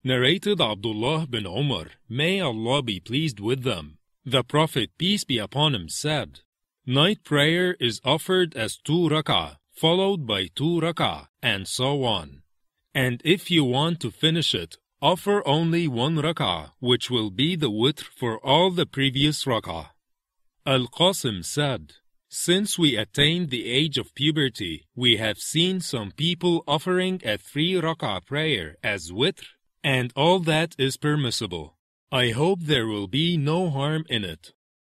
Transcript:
Narrated Abdullah bin Umar, may Allah be pleased with them. The Prophet, peace be upon him, said, night prayer is offered as 2 rak'ah, followed by 2 rak'ah, and so on. And if you want to finish it, offer only 1 rak'ah, which will be the witr for all the previous rak'ah. Al-Qasim said, since we attained the age of puberty, we have seen some people offering a 3 rak'ah prayer as witr, and all that is permissible. I hope there will be no harm in it.